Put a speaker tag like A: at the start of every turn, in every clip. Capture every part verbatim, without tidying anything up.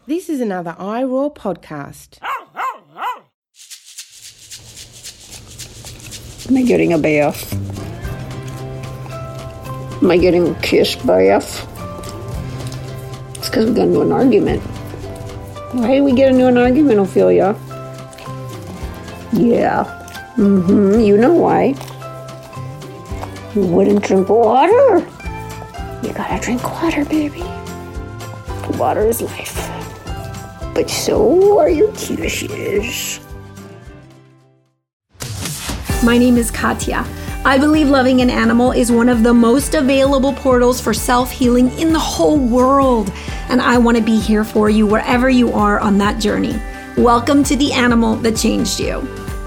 A: This is another iRaw podcast.
B: Am I getting a bath? Am I getting a kiss bath? It's because we got into an argument. Why did we get into an argument, Ophelia? Yeah. Mm-hmm. You know why. You wouldn't drink water. You gotta drink water, baby. Water is life. But so are your kisses.
C: My name is Katya. I believe loving an animal is one of the most available portals for self-healing in the whole world. And I want to be here for you wherever you are on that journey. Welcome to The Animal That Changed You.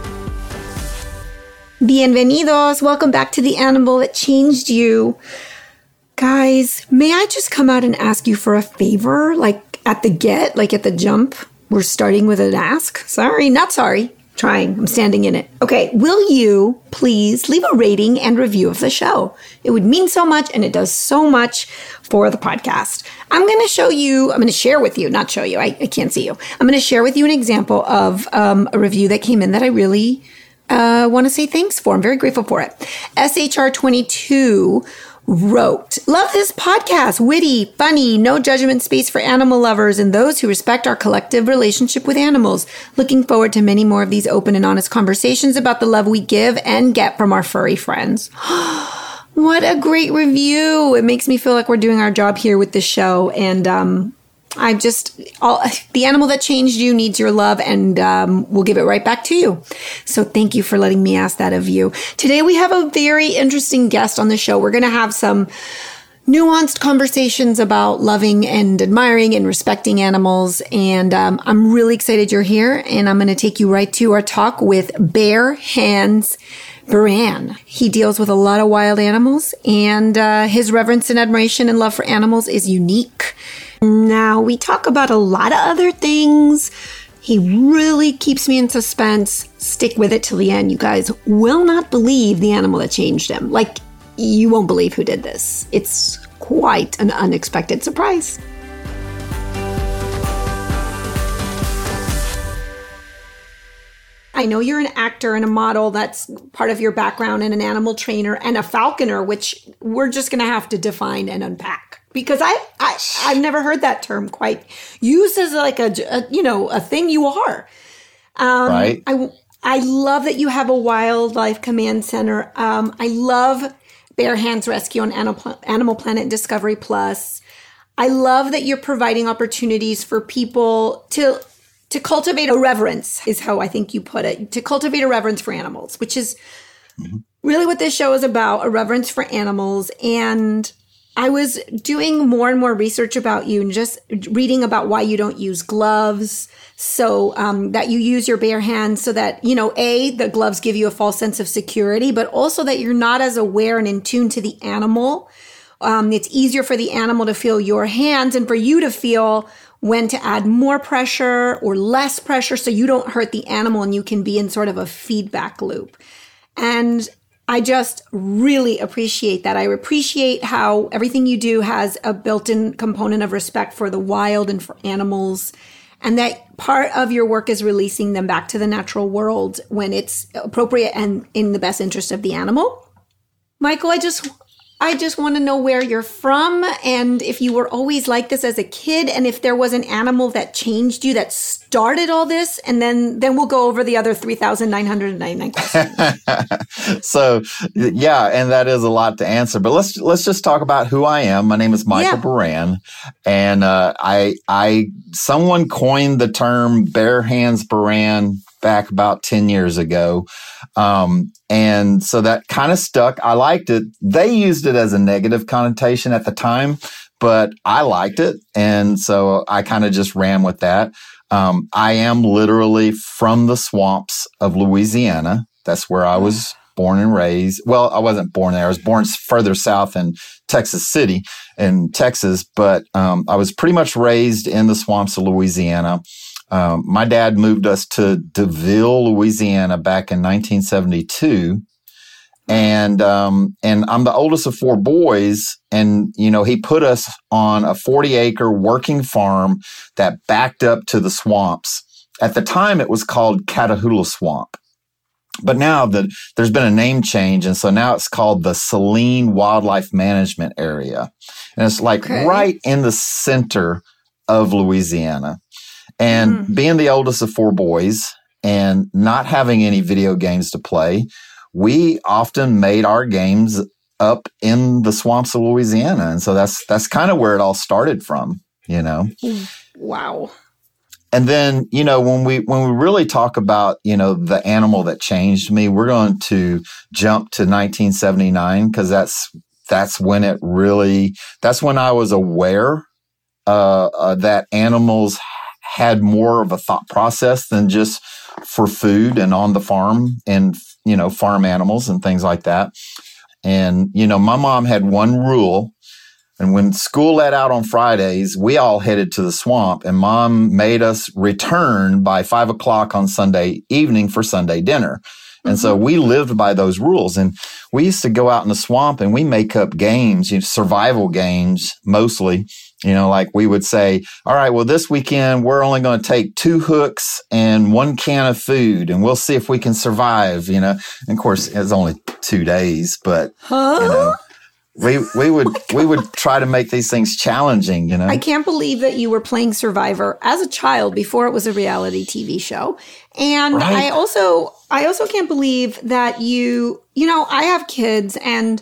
C: Bienvenidos. Welcome back to The Animal That Changed You. Guys, may I just come out and ask you for a favor? Like at the get, like at the jump? We're starting with an ask. Sorry, not sorry. Trying. I'm standing in it. Okay. Will you please leave a rating and review of the show? It would mean so much, and it does so much for the podcast. I'm going to show you, I'm going to share with you, not show you. I, I can't see you. I'm going to share with you an example of um, a review that came in that I really uh, want to say thanks for. I'm very grateful for it. S H R twenty-two wrote, love this podcast, witty, funny, no judgment space for animal lovers and those who respect our collective relationship with animals. Looking forward to many more of these open and honest conversations about the love we give and get from our furry friends. What a great review. It makes me feel like we're doing our job here with the show. And um, I'm just, all, the animal that changed you needs your love, and um, we'll give it right back to you. So thank you for letting me ask that of you. Today we have a very interesting guest on the show. We're going to have some nuanced conversations about loving and admiring and respecting animals. And um, I'm really excited you're here. And I'm going to take you right to our talk with Bare Hands Baran. He deals with a lot of wild animals, and uh, his reverence and admiration and love for animals is unique. Now, we talk about a lot of other things. He really keeps me in suspense. Stick with it till the end. You guys will not believe the animal that changed him. Like, you won't believe who did this. It's quite an unexpected surprise. I know you're an actor and a model. That's part of your background, and an animal trainer and a falconer, which we're just going to have to define and unpack. Because I, I, I've never heard that term quite used as like a, a you know, a thing you are. Um,
D: right.
C: I, I love that you have a wildlife command center. Um, I love Bare Hands Rescue on Animal, Animal Planet and Discovery Plus. I love that you're providing opportunities for people to to cultivate a reverence, is how I think you put it, to cultivate a reverence for animals, which is mm-hmm. really what this show is about, a reverence for animals. And I was doing more and more research about you and just reading about why you don't use gloves, so um, that you use your bare hands so that, you know, A, the gloves give you a false sense of security, but also that you're not as aware and in tune to the animal. Um, it's easier for the animal to feel your hands and for you to feel when to add more pressure or less pressure so you don't hurt the animal, and you can be in sort of a feedback loop. And I just really appreciate that. I appreciate how everything you do has a built-in component of respect for the wild and for animals, and that part of your work is releasing them back to the natural world when it's appropriate and in the best interest of the animal. Michael, I just I just want to know where you're from, and if you were always like this as a kid, and if there was an animal that changed you, that started all this, and then then we'll go over the other three thousand nine hundred ninety-nine questions.
D: So, yeah, and that is a lot to answer, but let's let's just talk about who I am. My name is Michael yeah. Baran, and uh, I I someone coined the term Bare Hands Baran back about ten years ago. Um, and so that kind of stuck. I liked it. They used it as a negative connotation at the time, but I liked it. And so I kind of just ran with that. Um, I am literally from the swamps of Louisiana. That's where I was born and raised. Well, I wasn't born there. I was born further south in Texas City in Texas, but um, I was pretty much raised in the swamps of Louisiana. Um, my dad moved us to DeVille, Louisiana back in nineteen seventy-two. And, um, and I'm the oldest of four boys. And, you know, he put us on a forty acre working farm that backed up to the swamps. At the time, it was called Catahoula Swamp. But now the, there's been a name change. And so now it's called the Saline Wildlife Management Area. And it's like okay. right in the center of Louisiana. And mm. being the oldest of four boys and not having any video games to play, we often made our games up in the swamps of Louisiana. And so that's, that's kind of where it all started from, you know?
C: Wow.
D: And then, you know, when we, when we really talk about, you know, the animal that changed me, we're going to jump to nineteen seventy-nine because that's, that's when it really, that's when I was aware, uh, uh, that animals had more of a thought process than just for food and on the farm and, you know, farm animals and things like that. And, you know, my mom had one rule. And when school let out on Fridays, we all headed to the swamp and mom made us return by five o'clock on Sunday evening for Sunday dinner. And mm-hmm. so we lived by those rules. And we used to go out in the swamp and we make up games, you know, survival games mostly. You know, like we would say, all right, well, this weekend, we're only going to take two hooks and one can of food and we'll see if we can survive, you know. And of course, it's only two days, but, huh? you know, we, we would, we would try to make these things challenging, you know.
C: I can't believe that you were playing Survivor as a child before it was a reality T V show. And right. I also, I also can't believe that you, you know, I have kids and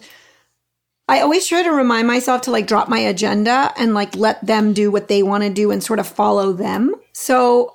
C: I always try to remind myself to like drop my agenda and like let them do what they want to do and sort of follow them. So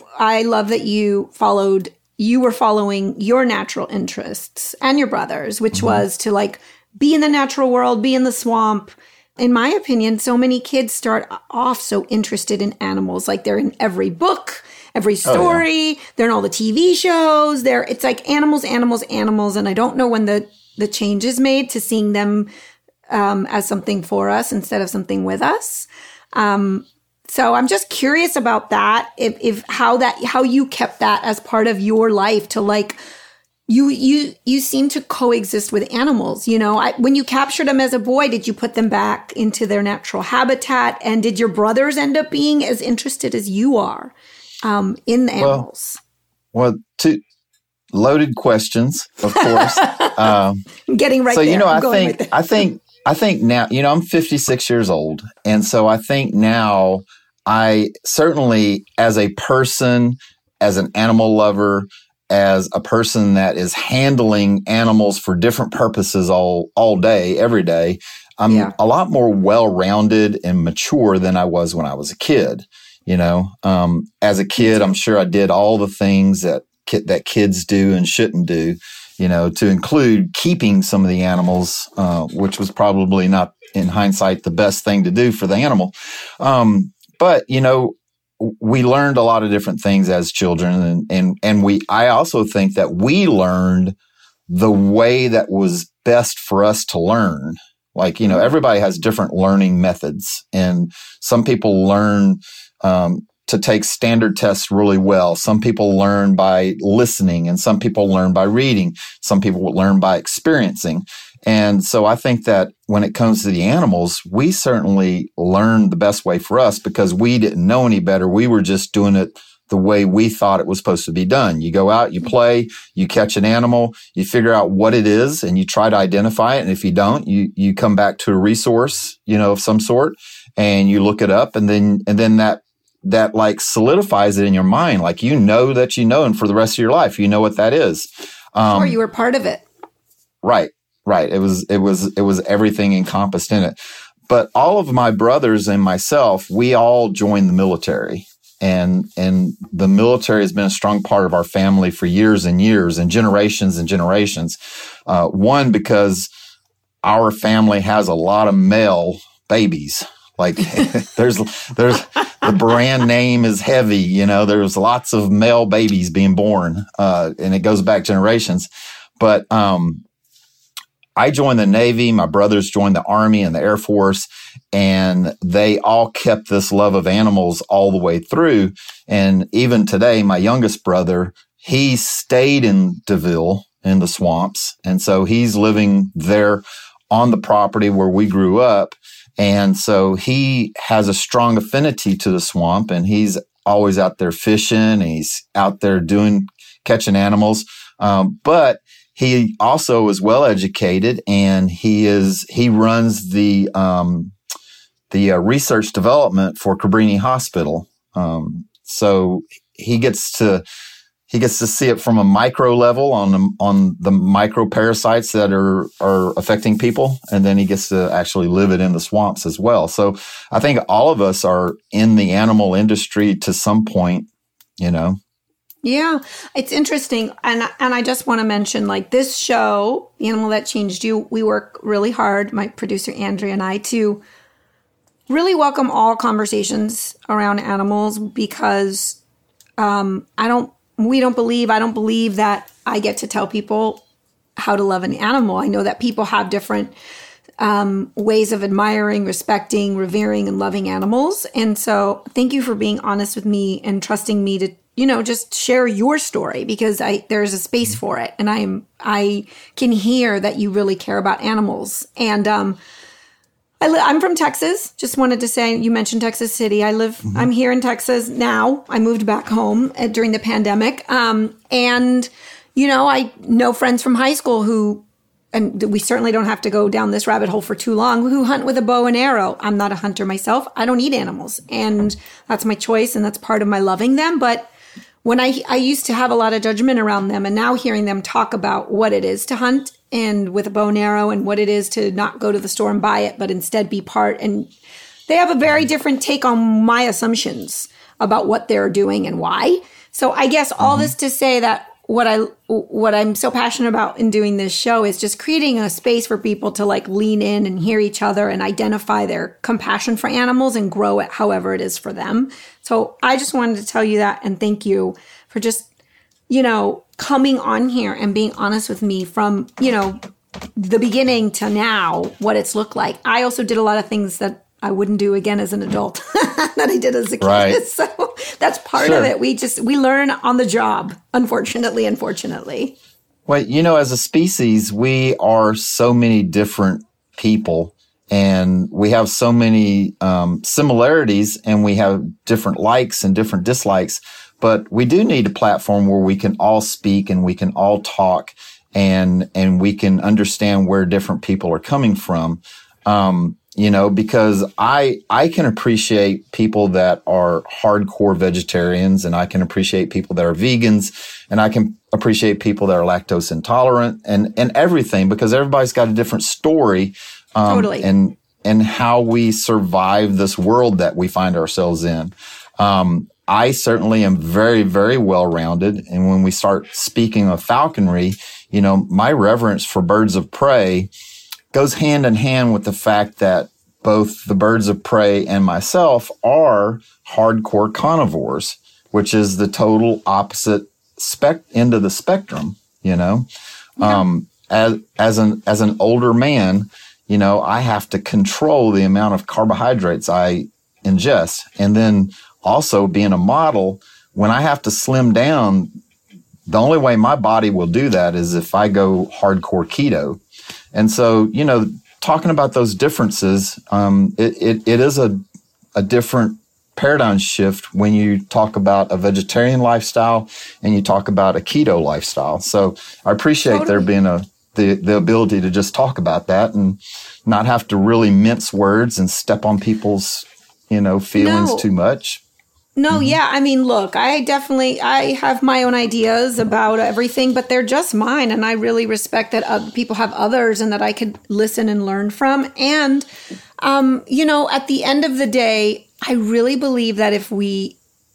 C: I love that you followed, you were following your natural interests and your brother's, which mm-hmm. was to like be in the natural world, be in the swamp. In my opinion, so many kids start off so interested in animals. Like they're in every book, every story, oh, yeah. they're in all the T V shows. They're, it's like animals, animals, animals. And I don't know when the, the change is made to seeing them Um, as something for us instead of something with us. Um, so I'm just curious about that. If, if how that, how you kept that as part of your life to like, you, you, you seem to coexist with animals. You know, I, when you captured them as a boy, did you put them back into their natural habitat? And did your brothers end up being as interested as you are, um, in the animals?
D: Well, well two loaded questions, of course. um,
C: I'm getting right
D: so,
C: there.
D: So, you know,
C: I'm
D: I think, right I think, I think now, you know, I'm fifty-six years old. And so I think now I certainly as a person, as an animal lover, as a person that is handling animals for different purposes all, all day, every day, I'm yeah. a lot more well-rounded and mature than I was when I was a kid. You know, um, as a kid, I'm sure I did all the things that, ki- that kids do and shouldn't do. You know, to include keeping some of the animals, uh, which was probably not, in hindsight, the best thing to do for the animal. Um, but, you know, we learned a lot of different things as children. And, and, and we, I also think that we learned the way that was best for us to learn. Like, you know, everybody has different learning methods. And some people learn, um, to take standard tests really well. Some people learn by listening and some people learn by reading. Some people learn by experiencing. And so I think that when it comes to the animals, we certainly learned the best way for us because we didn't know any better. We were just doing it the way we thought it was supposed to be done. You go out, you play, you catch an animal, you figure out what it is and you try to identify it. And if you don't, you, you come back to a resource, you know, of some sort and you look it up and then, and then that that like solidifies it in your mind. Like, you know, that you know, and for the rest of your life, you know what that is.
C: Um, or you were part of it.
D: Right. Right. It was, it was, it was everything encompassed in it. But all of my brothers and myself, we all joined the military and, and the military has been a strong part of our family for years and years and generations and generations. Uh, one, because our family has a lot of male babies. Like there's, there's, the brand name is heavy, you know, there's lots of male babies being born, uh, and it goes back generations. But, um, I joined the Navy, my brothers joined the Army and the Air Force, and they all kept this love of animals all the way through. And even today, my youngest brother, he stayed in DeVille in the swamps. And so he's living there on the property where we grew up. And so he has a strong affinity to the swamp, and he's always out there fishing, and he's out there doing, catching animals. Um, but he also is well educated, and he is, he runs the, um, the uh, research development for Cabrini Hospital. Um, so he gets to, He gets to see it from a micro level on the, on the micro parasites that are, are affecting people. And then he gets to actually live it in the swamps as well. So I think all of us are in the animal industry to some point, you know.
C: Yeah, it's interesting. And, and I just want to mention, like, this show, The Animal That Changed You, we work really hard, my producer Andrea and I, to really welcome all conversations around animals, because um, I don't, we don't believe, I don't believe that I get to tell people how to love an animal. I know that people have different um, ways of admiring, respecting, revering, and loving animals. And so thank you for being honest with me and trusting me to, you know, just share your story, because I, there's a space for it. And I am, I can hear that you really care about animals. And, um, I li- I'm from Texas. Just wanted to say, you mentioned Texas City. I live, mm-hmm. I'm here in Texas now. I moved back home uh, during the pandemic. Um, and, you know, I know friends from high school who, and we certainly don't have to go down this rabbit hole for too long, who hunt with a bow and arrow. I'm not a hunter myself. I don't eat animals. And that's my choice, and that's part of my loving them. But when I, I used to have a lot of judgment around them, and now hearing them talk about what it is to hunt and with a bow and arrow, and what it is to not go to the store and buy it, but instead be part. And they have a very different take on my assumptions about what they're doing and why. So I guess all mm-hmm. this to say that what I, what I'm so passionate about in doing this show is just creating a space for people to, like, lean in and hear each other and identify their compassion for animals and grow it however it is for them. So I just wanted to tell you that, and thank you for just, you know, coming on here and being honest with me from, you know, the beginning to now, what it's looked like. I also did a lot of things that I wouldn't do again as an adult that I did as a kid. Right. So that's part sure. of it. We just, we learn on the job, unfortunately, unfortunately.
D: Well, you know, as a species, we are so many different people, and we have so many um, similarities, and we have different likes and different dislikes. But we do need a platform where we can all speak and we can all talk, and and we can understand where different people are coming from. Um, you know, because I I can appreciate people that are hardcore vegetarians, and I can appreciate people that are vegans, and I can appreciate people that are lactose intolerant, and and everything, because everybody's got a different story. Um,
C: totally.
D: And and how we survive this world that we find ourselves in. Um, I certainly am very, very well-rounded. And when we start speaking of falconry, you know, my reverence for birds of prey goes hand in hand with the fact that both the birds of prey and myself are hardcore carnivores, which is the total opposite spec end of the spectrum, you know. Yeah. Um, as, as an, as an older man, you know, I have to control the amount of carbohydrates I ingest. And then also being a model, when I have to slim down, the only way my body will do that is if I go hardcore keto. And so, you know, talking about those differences, um, it, it, it is a, a different paradigm shift when you talk about a vegetarian lifestyle and you talk about a keto lifestyle. So I appreciate totally. there being a, the, the ability to just talk about that and not have to really mince words and step on people's, you know, feelings
C: no.
D: too much.
C: No,
D: Mm-hmm.
C: yeah. I mean, look, I definitely, I have my own ideas about everything, but they're just mine. And I really respect that other people have others and that I could listen and learn from. And, um, you know, at the end of the day, I really believe that if we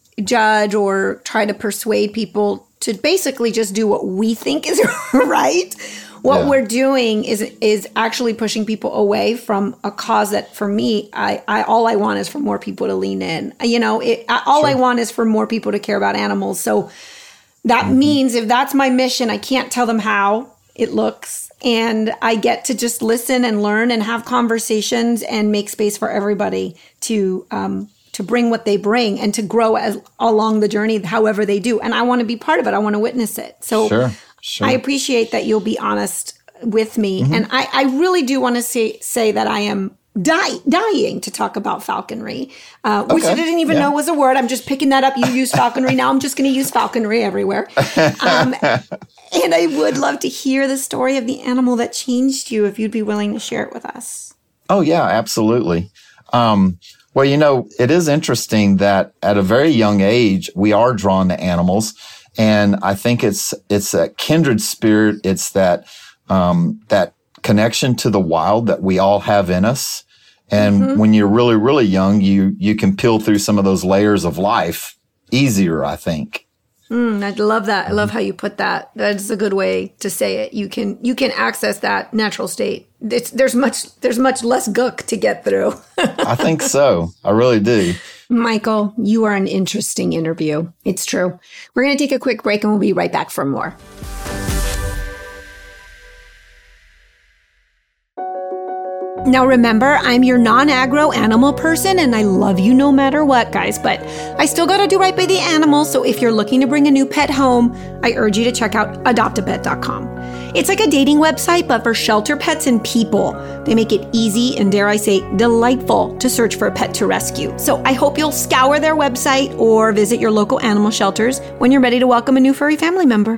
C: judge or try to persuade people to basically just do what we think is right, what yeah. we're doing is is actually pushing people away from a cause that, for me, I, I all I want is for more people to lean in. You know, it, I, all sure. I want is for more people to care about animals. So that mm-hmm. means if that's my mission, I can't tell them how it looks. And I get to just listen and learn and have conversations and make space for everybody to um, to bring what they bring and to grow as along the journey, however they do. And I want to be part of it. I want to witness it. So.
D: Sure. Sure.
C: I appreciate that you'll be honest with me.
D: Mm-hmm.
C: And I, I really do want to say, say that I am die, dying to talk about falconry, uh, which
D: Okay.
C: I didn't even
D: Yeah.
C: know was a word. I'm just picking that up. You use falconry. Now I'm just going to use falconry everywhere. Um, and I would love to hear the story of the animal that changed you if you'd be willing to share it with us.
D: Oh, yeah, absolutely. Um, well, you know, it is interesting that at a very young age, we are drawn to animals. And I think it's it's a kindred spirit. It's that um, that connection to the wild that we all have in us. And mm-hmm. when you're really, really young, you you can peel through some of those layers of life easier, I think.
C: Mm, I love that. I love how you put that. That's a good way to say it. You can you can access that natural state. It's, there's much there's much less gook to get through.
D: I think so. I really do.
C: Michael, you are an interesting interview. It's true. We're going to take a quick break and we'll be right back for more. Now remember, I'm your non-agro animal person and I love you no matter what, guys, but I still gotta do right by the animals, so if you're looking to bring a new pet home, I urge you to check out adopt a pet dot com. It's like a dating website, but for shelter pets and people. They make it easy and, dare I say, delightful to search for a pet to rescue. So I hope you'll scour their website or visit your local animal shelters when you're ready to welcome a new furry family member.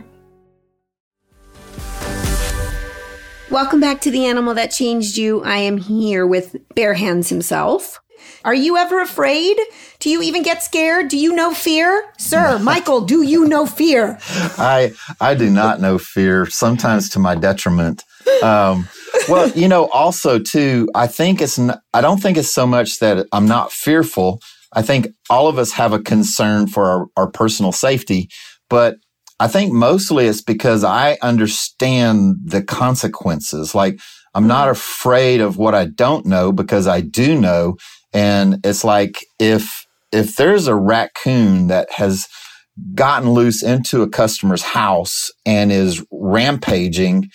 C: Welcome back to The Animal That Changed You. I am here with Bare Hands himself. Are you ever afraid? Do you even get scared? Do you know fear? Sir, Michael, do you know fear?
D: I I do not know fear, sometimes to my detriment. Um, well, you know, also, too, I think it's not, I don't think it's so much that I'm not fearful. I think all of us have a concern for our, our personal safety, but I think mostly it's because I understand the consequences. Like, I'm not afraid of what I don't know because I do know. And it's like, if, if there's a raccoon that has gotten loose into a customer's house and is rampaging,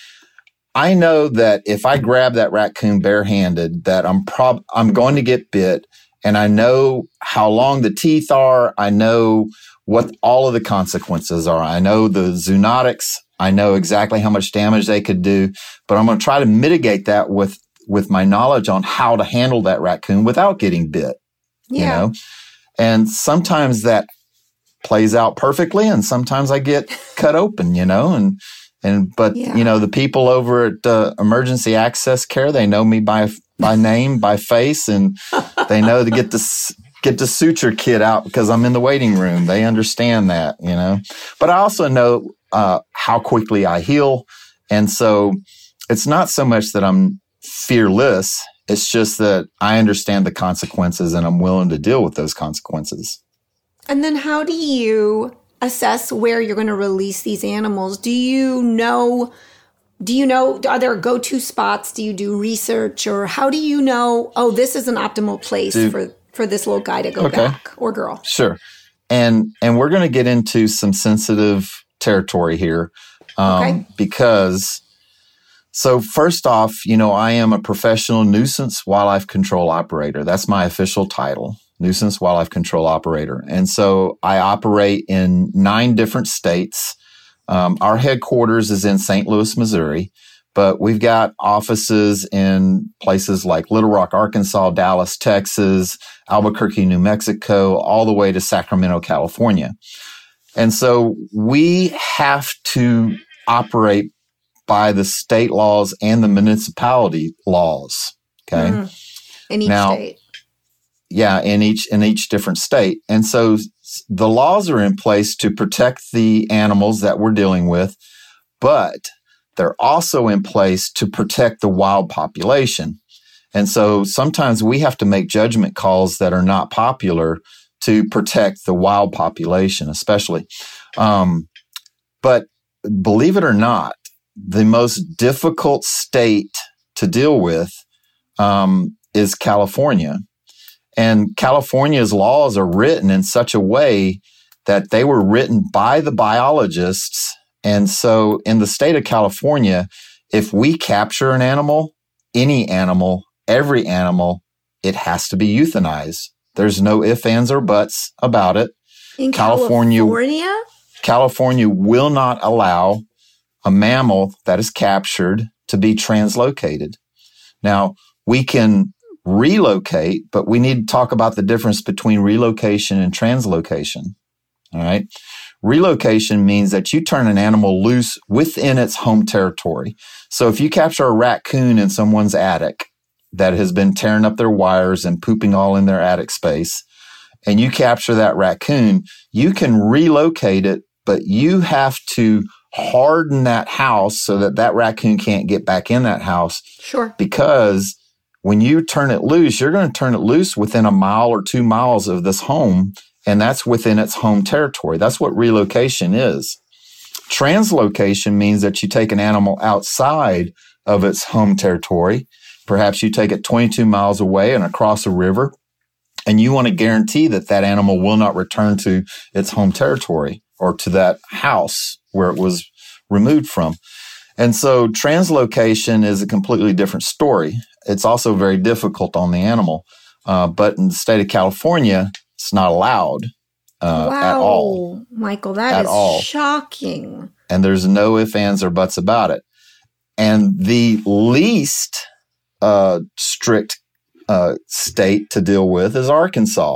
D: I know that if I grab that raccoon barehanded, that I'm prob, I'm going to get bit. And I know how long the teeth are. I know what all of the consequences are. I know the zoonotics. I know exactly how much damage they could do, but I'm going to try to mitigate that with, with my knowledge on how to handle that raccoon without getting bit,
C: Yeah.
D: you know? And sometimes that plays out perfectly and sometimes I get cut open, you know, and, and, but
C: Yeah.
D: you know, the people over at uh, Emergency Access Care, they know me by, by name, by face, and they know to get this, get the suture kit out because I'm in the waiting room. They understand that, you know, but I also know uh, how quickly I heal. And so it's not so much that I'm fearless. It's just that I understand the consequences and I'm willing to deal with those consequences.
C: And then how do you assess where you're going to release these animals? Do you know, do you know, are there go-to spots? Do you do research, or how do you know, oh, this is an optimal place
D: Do,
C: for for this little guy to go
D: okay.
C: back, or girl?
D: Sure. And and we're going to get into some sensitive territory here um,
C: okay.
D: because, so first off, you know, I am a professional nuisance wildlife control operator. That's my official title, nuisance wildlife control operator. And so I operate in nine different states. Um, our headquarters is in Saint Louis, Missouri. But we've got offices in places like Little Rock, Arkansas, Dallas, Texas, Albuquerque, New Mexico, all the way to Sacramento, California. And so we have to operate by the state laws and the municipality laws. Okay.
C: Mm. In each
D: now,
C: state.
D: Yeah, in each in each different state. And so the laws are in place to protect the animals that we're dealing with, but they're also in place to protect the wild population. And so sometimes we have to make judgment calls that are not popular to protect the wild population, especially. Um, but believe it or not, the most difficult state to deal with um, is California. And California's laws are written in such a way that they were written by the biologists. And so in the state of California, if we capture an animal, any animal, every animal, it has to be euthanized. There's no ifs, ands, or buts about it.
C: In
D: California,
C: California?
D: California will not allow a mammal that is captured to be translocated. Now, we can relocate, but we need to talk about the difference between relocation and translocation. All right. Relocation means that you turn an animal loose within its home territory. So if you capture a raccoon in someone's attic that has been tearing up their wires and pooping all in their attic space, and you capture that raccoon, you can relocate it, but you have to harden that house so that that raccoon can't get back in that house.
C: Sure.
D: Because when you turn it loose, you're going to turn it loose within a mile or two miles of this home, and that's within its home territory. That's what relocation is. Translocation means that you take an animal outside of its home territory. Perhaps you take it twenty-two miles away and across a river, and you want to guarantee that that animal will not return to its home territory or to that house where it was removed from. And so translocation is a completely different story. It's also very difficult on the animal. Uh, but in the state of California, it's not allowed uh,
C: wow,
D: at all.
C: Michael, that
D: at
C: is
D: all.
C: shocking.
D: And there's no ifs, ands, or buts about it. And the least uh, strict uh, state to deal with is Arkansas.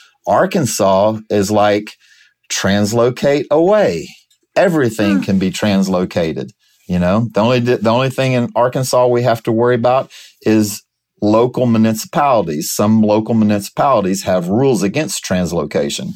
D: Arkansas is like translocate away. Everything
C: Hmm.
D: can be translocated. You know, the only the only thing in Arkansas we have to worry about is local municipalities. Some local municipalities have rules against translocation.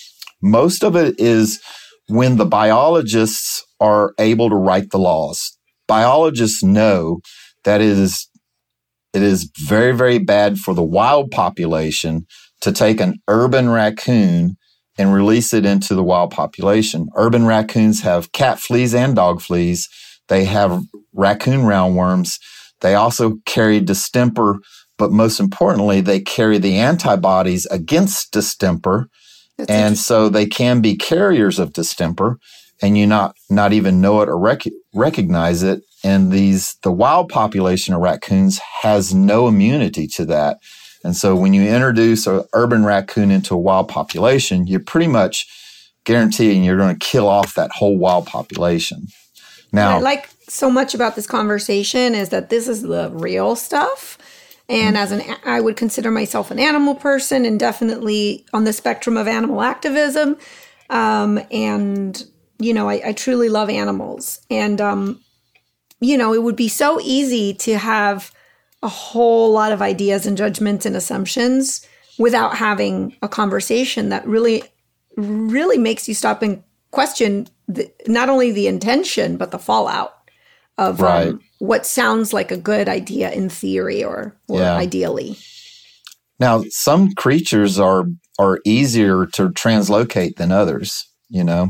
D: Most of it is when the biologists are able to write the laws. Biologists know that it is it is very, very bad for the wild population to take an urban raccoon and release it into the wild population. Urban raccoons have cat fleas and dog fleas. They have raccoon roundworms. They also carry distemper, but most importantly, they carry the antibodies against distemper.
C: That's
D: And so they can be carriers of distemper, and you not not even know it or rec- recognize it. And these the wild population of raccoons has no immunity to that. And so when you introduce an urban raccoon into a wild population, you're pretty much guaranteeing you're going to kill off that whole wild population. Now,
C: What I like so much about this conversation is that this is the real stuff. And as an, I would consider myself an animal person and definitely on the spectrum of animal activism. Um, and, you know, I, I truly love animals. And, um, you know, it would be so easy to have a whole lot of ideas and judgments and assumptions without having a conversation that really, really makes you stop and question the, not only the intention, but the fallout of
D: Right.
C: um, what sounds like a good idea in theory or, or
D: Yeah.
C: ideally.
D: Now, some creatures are are easier to translocate than others. You know,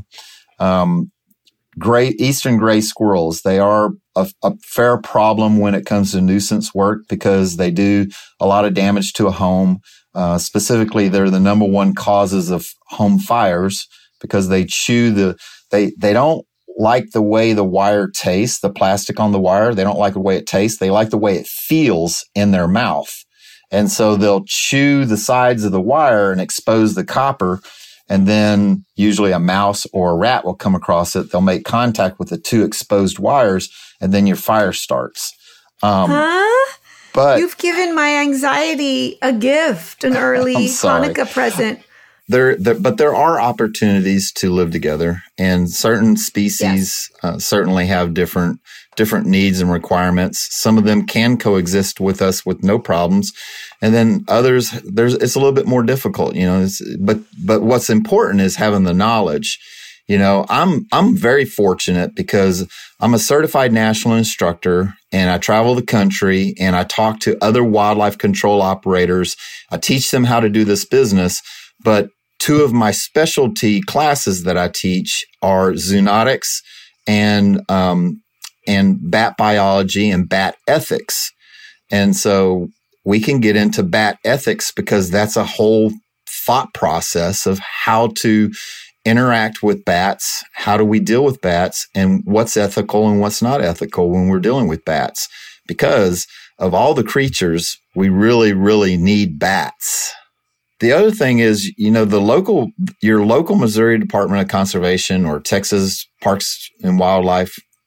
D: um, gray eastern gray squirrels, they are a, a fair problem when it comes to nuisance work because they do a lot of damage to a home. Uh, specifically, they're the number one causes of home fires because they chew the they they don't like the way the wire tastes, the plastic on the wire. They don't like the way it tastes. They like the way it feels in their mouth. And so they'll chew the sides of the wire and expose the copper. And then usually a mouse or a rat will come across it. They'll make contact with the two exposed wires, and then your fire starts. Um,
C: Huh?
D: but
C: You've given my anxiety a gift, an early
D: I'm sorry.
C: Hanukkah present.
D: There, there, but there are opportunities to live together, and certain species uh, certainly have different different needs and requirements. Some of them can coexist with us with no problems, and then others, there's it's a little bit more difficult, you know. It's, but but what's important is having the knowledge. You know, I'm I'm very fortunate because I'm a certified national instructor, and I travel the country, and I talk to other wildlife control operators. I teach them how to do this business, but two of my specialty classes that I teach are zoonotics and um, and bat biology and bat ethics. And so we can get into bat ethics because that's a whole thought process of how to interact with bats, how do we deal with bats, and what's ethical and what's not ethical when we're dealing with bats. Because of all the creatures, we really, really need bats. The other thing is, you know, the local, your local Missouri Department of Conservation or Texas Parks and Wildlife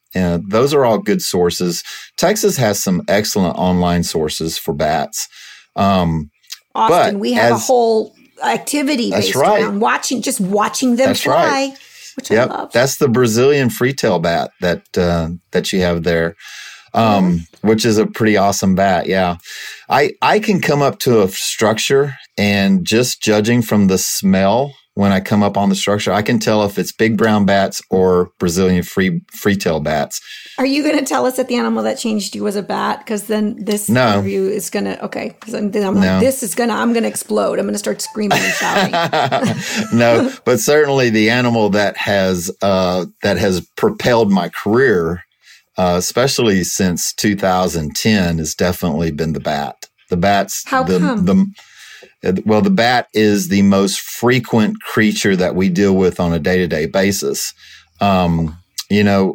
D: Uh, those are all good sources. Texas has some excellent online sources for bats. Um,
C: Austin,
D: but
C: we have
D: as,
C: a whole activity based
D: right.
C: around watching, just watching them
D: that's
C: fly,
D: right.
C: which
D: yep.
C: I love.
D: That's the Brazilian free-tail bat that uh, that you have there, um, yeah. which is a pretty awesome bat. Yeah, I I can come up to a structure and just judging from the smell. When I come up on the structure, I can tell if it's big brown bats or Brazilian free free-tail bats.
C: Are you going to tell us that the animal that changed you was a bat? Because then this
D: no.
C: interview is going to, okay. Because I'm, I'm like, no. this is going to, I'm going to explode. I'm going to start screaming and shouting.
D: No, but certainly the animal that has, uh, that has propelled my career, uh, especially since two thousand ten, has definitely been the bat. The bat's
C: How
D: the,
C: come?
D: the, Well, the bat is the most frequent creature that we deal with on a day-to-day basis. Um, you know,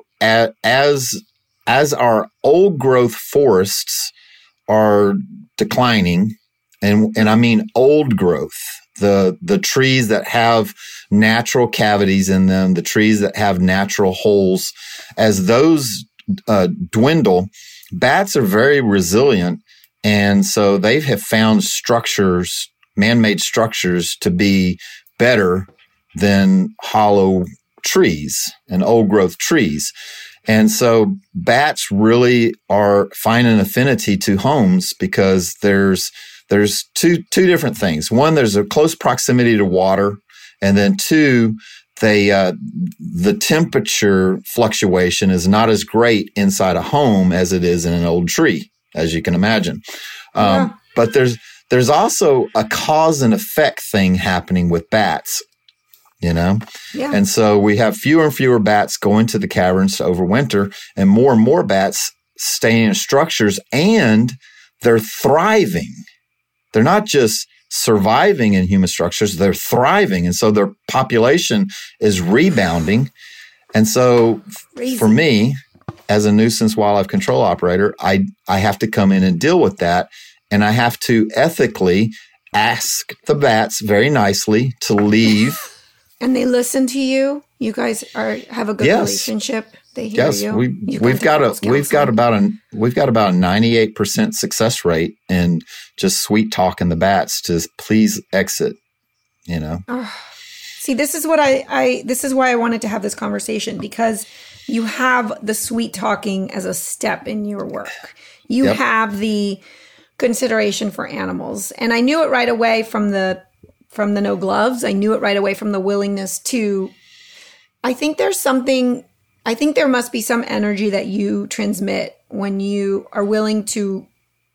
D: as as our old growth forests are declining, and and I mean old growth, the the trees that have natural cavities in them, the trees that have natural holes, as those uh, dwindle, bats are very resilient, and so they have found structures. Man-made structures to be better than hollow trees and old-growth trees. And so bats really are find an affinity to homes because there's there's two two different things. One, there's a close proximity to water, and then two, they uh, the temperature fluctuation is not as great inside a home as it is in an old tree, as you can imagine. Um, yeah. But there's There's also a cause and effect thing happening with bats, you know?
C: Yeah.
D: And so we have fewer and fewer bats going to the caverns to overwinter, and more and more bats staying in structures, and they're thriving. They're not just surviving in human structures, they're thriving. And so their population is rebounding. And so Crazy. For me, as a nuisance wildlife control operator, I, I have to come in and deal with that. And I have to ethically ask the bats very nicely to leave.
C: And they listen to you. You guys are have a good
D: yes.
C: relationship. They hear
D: yes,
C: you.
D: we,
C: you
D: we've got a we've got about a we've got about a ninety-eight percent success rate in just sweet talking the bats to please exit. You know.
C: Oh. See, this is what I, I this is why I wanted to have this conversation, because you have the sweet talking as a step in your work. You yep. have the consideration for animals. And I knew it right away from the from the no gloves. I knew it right away from the willingness to, I think there's something, I think there must be some energy that you transmit when you are willing to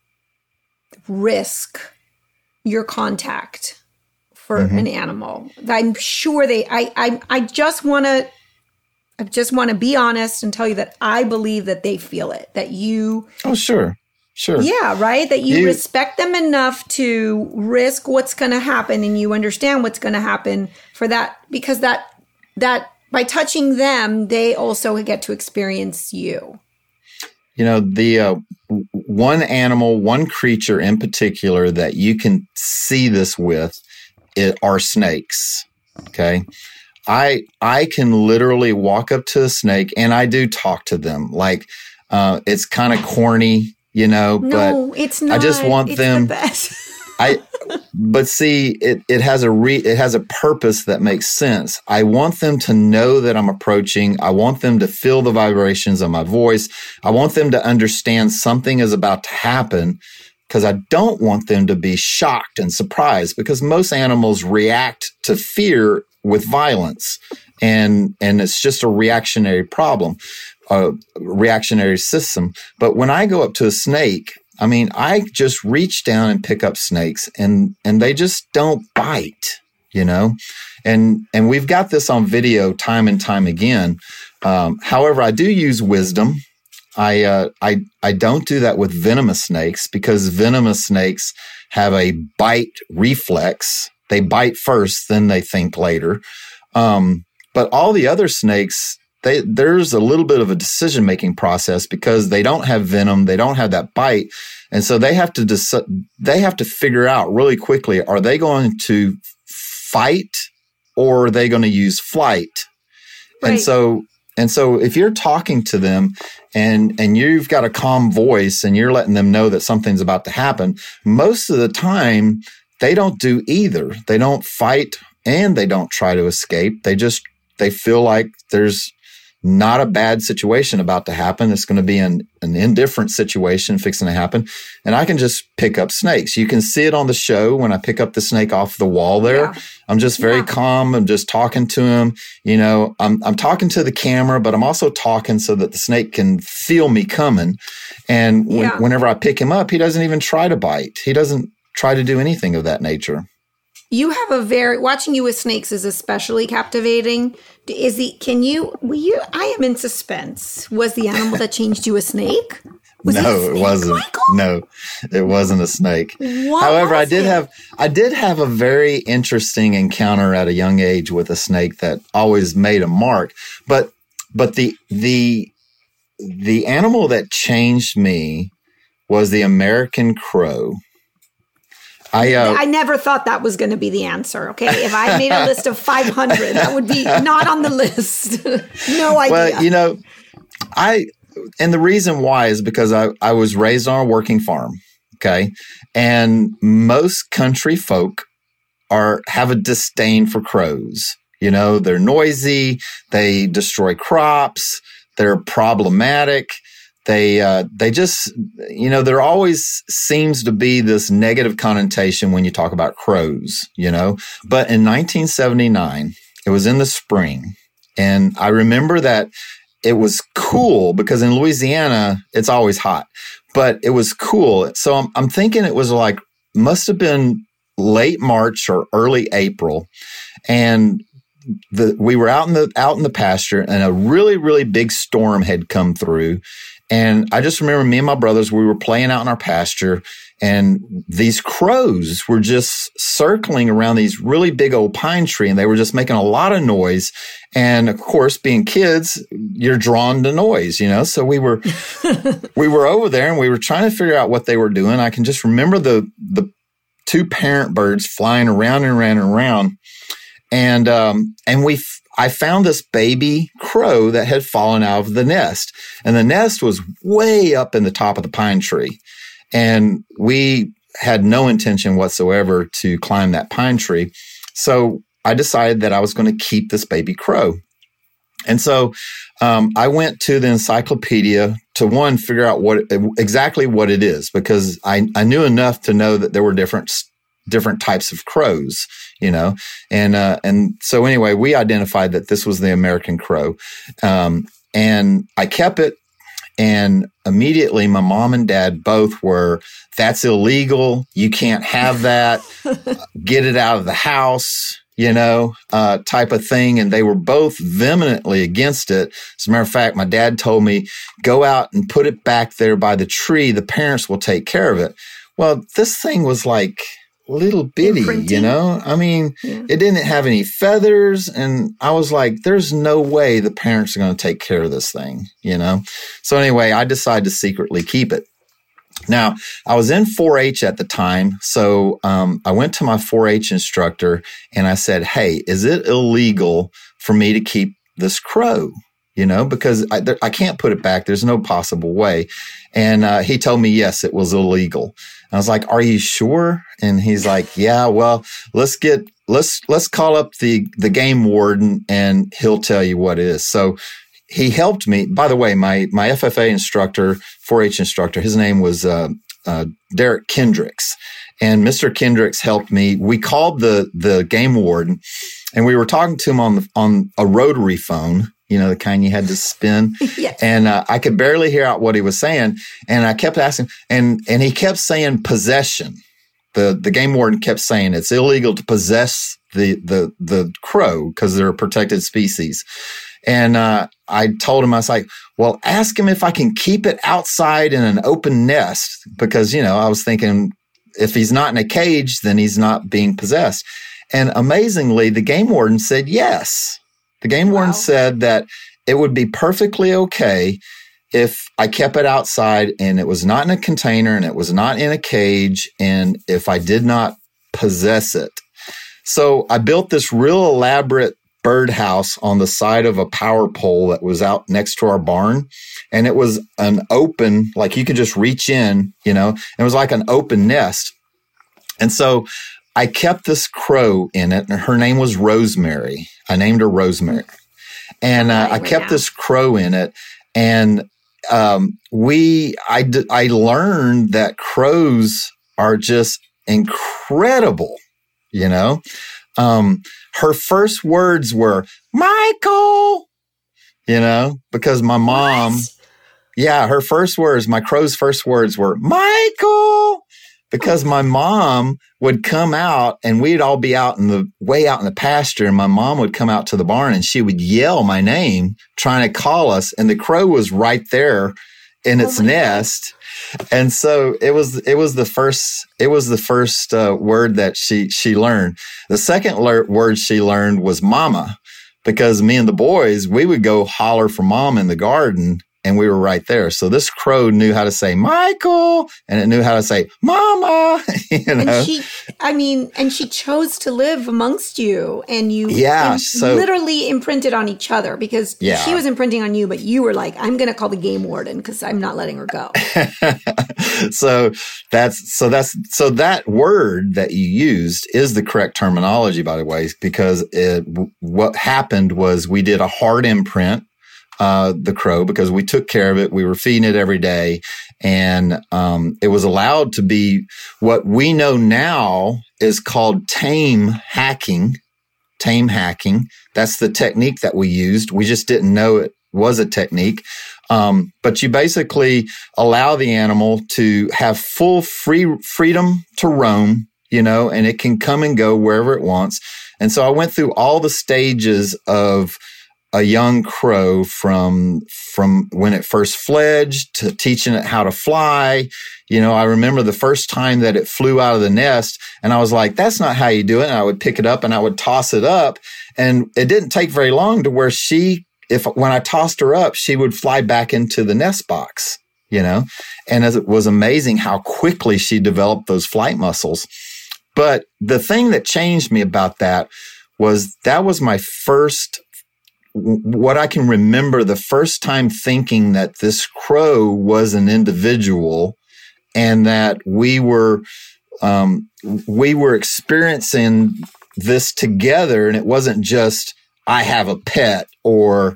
C: risk your contact for mm-hmm. an animal. I'm sure they, I, I, I just want to, I just want to be honest and tell you that I believe that they feel it, that you.
D: Oh, sure. Sure.
C: Yeah, right? That you,
D: you
C: respect them enough to risk what's going to happen, and you understand what's going to happen for that, because that that by touching them, they also get to experience you.
D: You know, the uh, one animal, one creature in particular that you can see this with it are snakes. Okay. I I can literally walk up to a snake and I do talk to them. Like uh, it's kind of corny. You know,
C: no,
D: but
C: it's not.
D: I just want
C: it's
D: them.
C: The best.
D: I, but see, it, it has a re, it has a purpose that makes sense. I want them to know that I'm approaching. I want them to feel the vibrations of my voice. I want them to understand something is about to happen, because I don't want them to be shocked and surprised, because most animals react to fear with violence, and and it's just a reactionary problem. A reactionary system. But when I go up to a snake, I mean, I just reach down and pick up snakes, and and they just don't bite, you know? And and we've got this on video time and time again. Um, however, I do use wisdom. I uh, I I don't do that with venomous snakes, because venomous snakes have a bite reflex. They bite first, then they think later. Um, but all the other snakes, They, there's a little bit of a decision-making process, because they don't have venom, they don't have that bite, and so they have to dec- they have to figure out really quickly: are they going to fight, or are they going to use flight?
C: Right.
D: And so, and so if you're talking to them and, and you've got a calm voice and you're letting them know that something's about to happen, most of the time they don't do either. They don't fight and they don't try to escape. They just, they feel like there's not a bad situation about to happen. It's going to be an, an indifferent situation fixing to happen. And I can just pick up snakes. You can see it on the show when I pick up the snake off the wall there. Yeah. I'm just very yeah. calm. I'm just talking to him. You know, I'm, I'm talking to the camera, but I'm also talking so that the snake can feel me coming. And when, yeah. whenever I pick him up, he doesn't even try to bite. He doesn't try to do anything of that nature.
C: You have a very, watching you with snakes is especially captivating. Is the, can you, were you, I am in suspense. Was the animal that changed you a snake? Was
D: no,
C: it, a snake,
D: it wasn't.
C: Michael?
D: No, it wasn't a snake.
C: What
D: However, I did
C: it?
D: have, I did have a very interesting encounter at a young age with a snake that always made a mark. But, but the, the, the animal that changed me was the American crow. I, uh,
C: I never thought that was going to be the answer. Okay. If I made a list of five hundred, that would be not on the list. No idea.
D: Well, you know, I, and the reason why is because I, I was raised on a working farm. Okay. And most country folk are, have a disdain for crows. You know, they're noisy. They destroy crops. They're problematic. They, uh, they just, you know, there always seems to be this negative connotation when you talk about crows, you know, but in nineteen seventy-nine, it was in the spring. And I remember that it was cool because in Louisiana, it's always hot, but it was cool. So I'm, I'm thinking it was like, must have been late March or early April. And the, we were out in the, out in the pasture and a really, really big storm had come through. And I just remember me and my brothers, we were playing out in our pasture and these crows were just circling around these really big old pine tree and they were just making a lot of noise. And of course, being kids, you're drawn to noise, you know? So we were, we were over there and we were trying to figure out what they were doing. I can just remember the, the two parent birds flying around and around and around. And, um, and we, I found this baby crow that had fallen out of the nest, and the nest was way up in the top of the pine tree. And we had no intention whatsoever to climb that pine tree. So I decided that I was going to keep this baby crow. And so, um, I went to the encyclopedia to one, figure out what, exactly what it is, because I, I knew enough to know that there were different different types of crows, you know, and uh, and so anyway, we identified that this was the American crow, um, and I kept it. And immediately, my mom and dad both were, "That's illegal. You can't have that. Get it out of the house." You know, uh, type of thing. And they were both vehemently against it. As a matter of fact, my dad told me, "Go out and put it back there by the tree. The parents will take care of it." Well, this thing was like little bitty, Imprinting. you know? I mean, yeah. It didn't have any feathers. And I was like, there's no way the parents are going to take care of this thing, you know? So anyway, I decided to secretly keep it. Now, I was in four H at the time. So um, I went to my four H instructor and I said, "Hey, is it illegal for me to keep this crow?" You know, because I, there, I can't put it back. There's no possible way. And uh, he told me, yes, it was illegal. I was like, "Are you sure?" And he's like, "Yeah, well, let's get, let's, let's call up the, the game warden and he'll tell you what it is." So he helped me. By the way, my, my F F A instructor, four H instructor, his name was, uh, uh, Derek Kendricks, and Mister Kendricks helped me. We called the, the game warden and we were talking to him on the, on a rotary phone, you know, the kind you had to spin. Yes. And uh, I could barely hear out what he was saying. And I kept asking, and, and he kept saying possession. The, the game warden kept saying it's illegal to possess the, the, the crow because they're a protected species. And uh, I told him, I was like, "Well, ask him if I can keep it outside in an open nest," because, you know, I was thinking if he's not in a cage, then he's not being possessed. And amazingly, the game warden said yes. The game warden wow. said that it would be perfectly okay if I kept it outside and it was not in a container and it was not in a cage and if I did not possess it. So I built this real elaborate birdhouse on the side of a power pole that was out next to our barn. And it was an open, like you could just reach in, you know, it was like an open nest. And so I kept this crow in it, and her name was Rosemary. I named her Rosemary. And uh, I kept this crow in it. And um, we, I, d- I learned that crows are just incredible, you know. Um, her first words were, Michael, you know, because my mom, what? yeah, her first words, my crow's first words were, Michael, because my mom would come out and we'd all be out in the way out in the pasture, and my mom would come out to the barn and she would yell my name trying to call us. And the crow was right there in its oh nest. God. And so it was, it was the first, it was the first uh, word that she, she learned. The second le- word she learned was mama, because me and the boys, we would go holler for mom in the garden, and we were right there. So this crow knew how to say Michael, and it knew how to say mama, you know.
C: And she, I mean, and she chose to live amongst you, and you
D: yeah,
C: and
D: so,
C: literally imprinted on each other, because
D: yeah.
C: she was imprinting on you, but you were like, I'm going to call the game warden because I'm not letting her go.
D: so that's, so that's, so that word that you used is the correct terminology, by the way, because it, what happened was we did a hard imprint. Uh, the crow, because we took care of it. We were feeding it every day. And um, it was allowed to be what we know now is called tame hacking. Tame hacking. That's the technique that we used. We just didn't know it was a technique. Um, but you basically allow the animal to have full free freedom to roam, you know, and it can come and go wherever it wants. And so I went through all the stages of a young crow, from from when it first fledged to teaching it how to fly. You know, I remember the first time that it flew out of the nest, and I was like, that's not how you do it. And I would pick it up and I would toss it up. And it didn't take very long to where she, if when I tossed her up, she would fly back into the nest box, you know. And as it was amazing how quickly she developed those flight muscles. But the thing that changed me about that was that was my first what I can remember the first time thinking that this crow was an individual, and that we were, um, we were experiencing this together. And it wasn't just, I have a pet, or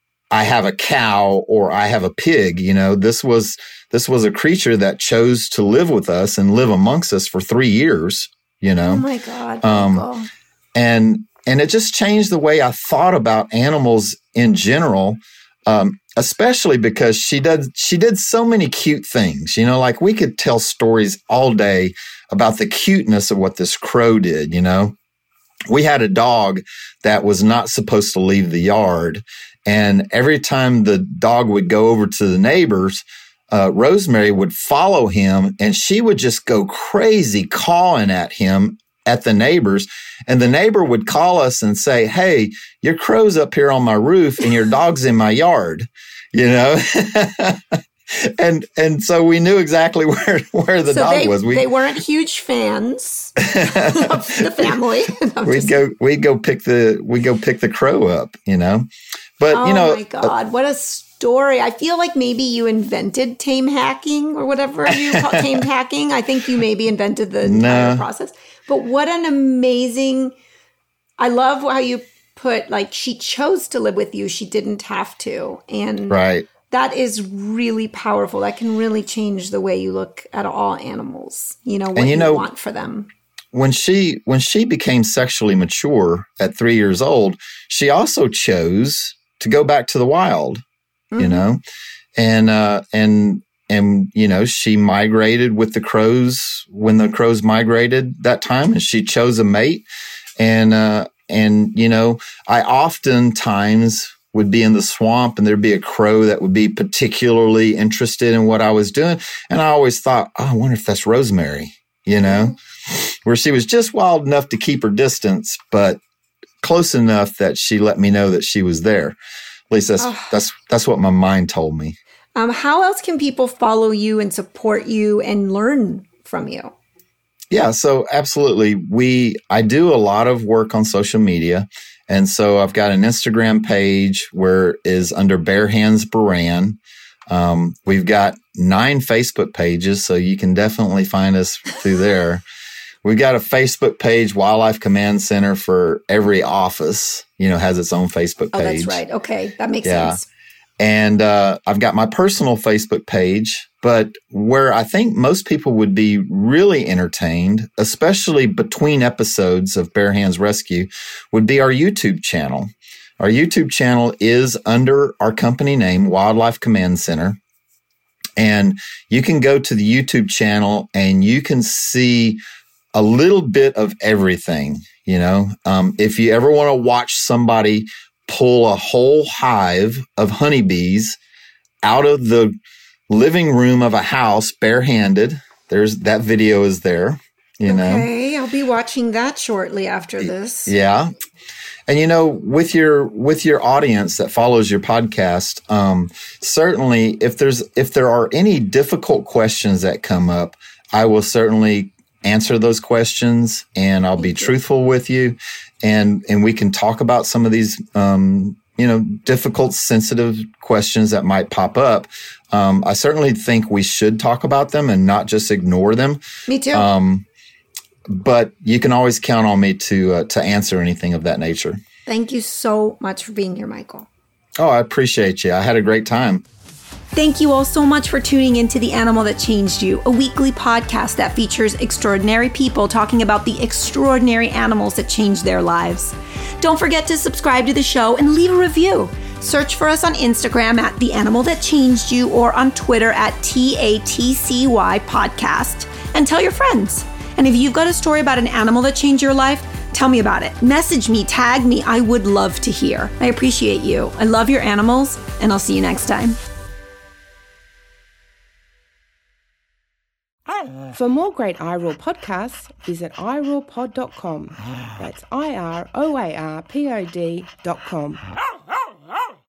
D: I have a cow, or I have a pig. You know, this was, this was a creature that chose to live with us and live amongst us for three years, you know?
C: Oh my God.
D: Um, and, And it just changed the way I thought about animals in general, um, especially because she did she did so many cute things. You know, like we could tell stories all day about the cuteness of what this crow did, you know. We had a dog that was not supposed to leave the yard. And every time the dog would go over to the neighbors, uh, Rosemary would follow him, and she would just go crazy cawing at him at the neighbors. And the neighbor would call us and say, hey, your crow's up here on my roof and your dog's in my yard, you know? and and so we knew exactly where, where the
C: so
D: dog
C: they,
D: was. We,
C: they weren't huge fans of the family.
D: we'd go we'd go pick the we go pick the crow up, you know. But
C: oh
D: you know,
C: oh my God, uh, what a story. I feel like maybe you invented tame hacking, or whatever you call tame hacking. I think you maybe invented the entire
D: no.
C: process. But what an amazing, I love how you put, like, she chose to live with you. She didn't have to. And
D: right.
C: that is really powerful. That can really change the way you look at all animals, you know, what and you, you know, want for them.
D: When she, when she became sexually mature at three years old, she also chose to go back to the wild, mm-hmm. you know, and, uh, and, And, you know, she migrated with the crows when the crows migrated that time, and she chose a mate. And, uh, and, you know, I oftentimes would be in the swamp and there'd be a crow that would be particularly interested in what I was doing. And I always thought, oh, I wonder if that's Rosemary, you know, where she was just wild enough to keep her distance, but close enough that she let me know that she was there. At least that's, oh. that's, that's what my mind told me.
C: Um, how else can people follow you and support you and learn from you?
D: Yeah, so absolutely. We I do a lot of work on social media, And so I've got an Instagram page where is under Bare Hands Baran. Um, we've got nine Facebook pages, so you can definitely find us through there. We've got a Facebook page, Wildlife Command Center, for every office, you know, has its own Facebook page.
C: Oh, that's right. Okay. That makes
D: yeah.
C: sense.
D: And uh, I've got my personal Facebook page, but where I think most people would be really entertained, especially between episodes of Bare Hands Rescue, would be our YouTube channel. Our YouTube channel is under our company name, Wildlife Command Center. And you can go to the YouTube channel and you can see a little bit of everything. You know, um, if you ever want to watch somebody pull a whole hive of honeybees out of the living room of a house barehanded, there's that video is there, you know.
C: Okay, I'll be watching that shortly after this.
D: Yeah. And you know, with your with your audience that follows your podcast, um, certainly if there's if there are any difficult questions that come up, I will certainly answer those questions, and I'll be truthful with you, and and we can talk about some of these um, you know, difficult, sensitive questions that might pop up. Um, I certainly think we should talk about them and not just ignore them.
C: Me too.
D: Um, but you can always count on me to uh, to answer anything of that nature.
C: Thank you so much for being here, Michael.
D: Oh, I appreciate you. I had a great time.
C: Thank you all so much for tuning into The Animal That Changed You, a weekly podcast that features extraordinary people talking about the extraordinary animals that changed their lives. Don't forget to subscribe to the show and leave a review. Search for us on Instagram at The Animal That Changed You or on Twitter at T A T C Y Podcast, and tell your friends. And if you've got a story about an animal that changed your life, tell me about it. Message me, tag me. I would love to hear. I appreciate you. I love your animals, and I'll see you next time.
A: For more great I R O A R podcasts, visit i roar pod dot com. That's I R O A R P O D dot com.